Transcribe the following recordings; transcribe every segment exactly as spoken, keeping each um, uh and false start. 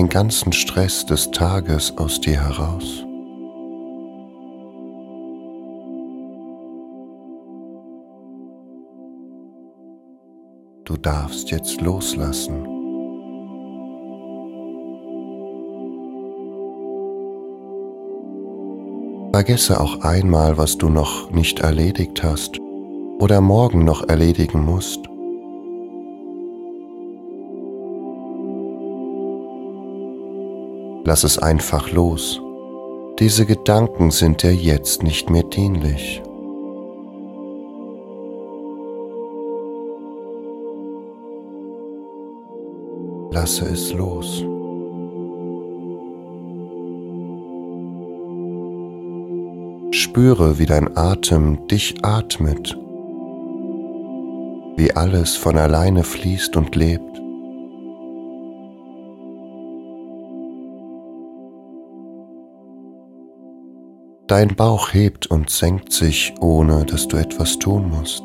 den ganzen Stress des Tages aus dir heraus. Du darfst jetzt loslassen. Vergesse auch einmal, was du noch nicht erledigt hast oder morgen noch erledigen musst. Lass es einfach los. Diese Gedanken sind dir jetzt nicht mehr dienlich. Lasse es los. Spüre, wie dein Atem dich atmet, wie alles von alleine fließt und lebt. Dein Bauch hebt und senkt sich, ohne dass du etwas tun musst.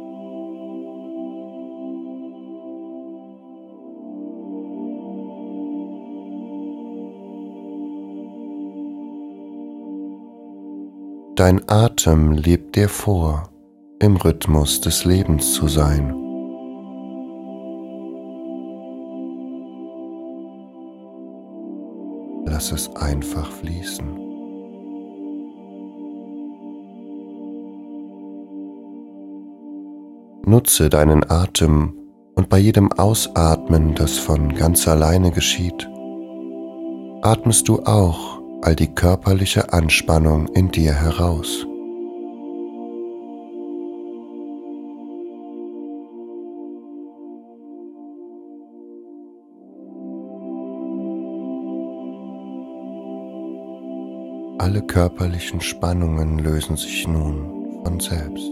Dein Atem lebt dir vor, im Rhythmus des Lebens zu sein. Lass es einfach fließen. Nutze deinen Atem und bei jedem Ausatmen, das von ganz alleine geschieht, atmest du auch all die körperliche Anspannung in dir heraus. Alle körperlichen Spannungen lösen sich nun von selbst.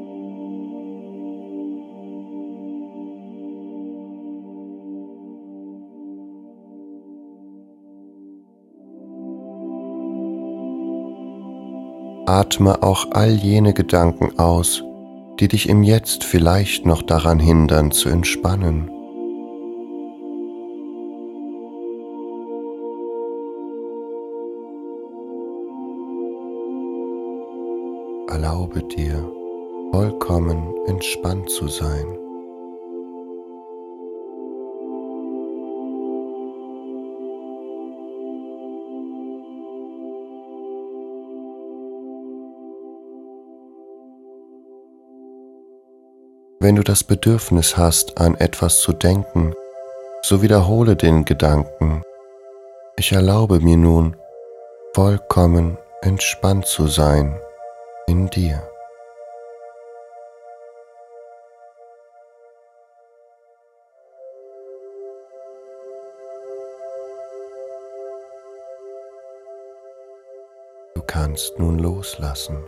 Atme auch all jene Gedanken aus, die dich im Jetzt vielleicht noch daran hindern zu entspannen. Erlaube dir, vollkommen entspannt zu sein. Wenn du das Bedürfnis hast, an etwas zu denken, so wiederhole den Gedanken: Ich erlaube mir nun, vollkommen entspannt zu sein in dir. Du kannst nun loslassen.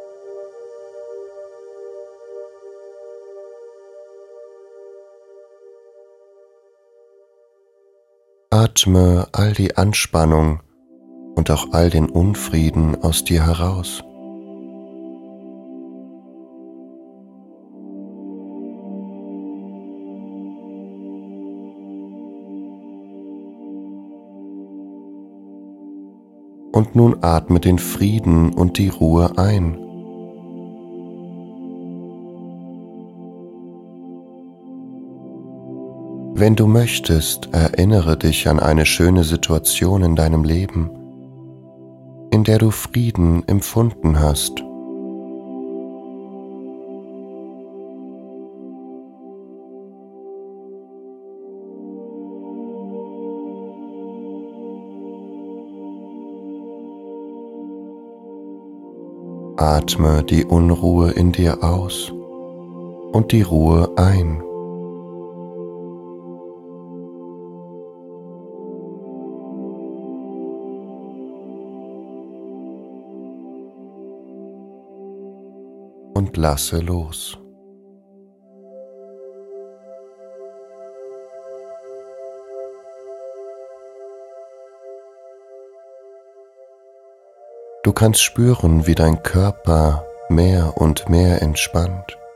Atme all die Anspannung und auch all den Unfrieden aus dir heraus. Und nun atme den Frieden und die Ruhe ein. Wenn du möchtest, erinnere dich an eine schöne Situation in deinem Leben, in der du Frieden empfunden hast. Atme die Unruhe in dir aus und die Ruhe ein. Und lasse los. Du kannst spüren, wie dein Körper mehr und mehr entspannt.